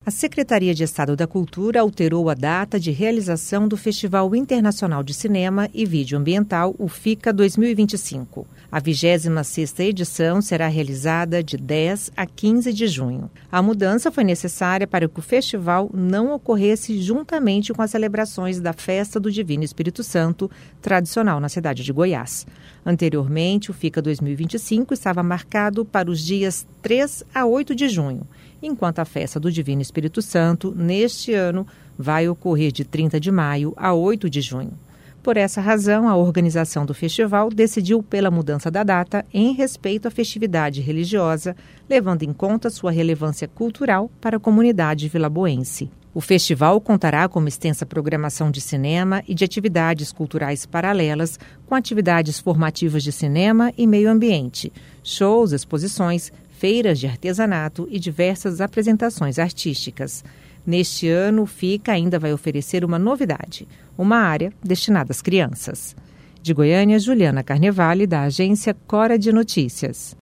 A Secretaria de Estado da Cultura alterou a data de realização do Festival Internacional de Cinema e Vídeo Ambiental, o FICA 2025. A 26ª edição será realizada de 10 a 15 de junho. A mudança foi necessária para que o festival não ocorresse juntamente com as celebrações da Festa do Divino Espírito Santo, tradicional na cidade de Goiás. Anteriormente, o FICA 2025 estava marcado para os dias 3 a 8 de junho, enquanto a Festa do Divino Espírito Santo, neste ano, vai ocorrer de 30 de maio a 8 de junho. Por essa razão, a organização do festival decidiu pela mudança da data em respeito à festividade religiosa, levando em conta sua relevância cultural para a comunidade vilaboense. O festival contará com uma extensa programação de cinema e de atividades culturais paralelas, com atividades formativas de cinema e meio ambiente, shows, exposições, feiras de artesanato e diversas apresentações artísticas. Neste ano, o FICA ainda vai oferecer uma novidade, uma área destinada às crianças. De Goiânia, Juliana Carnevale, da agência Cora de Notícias.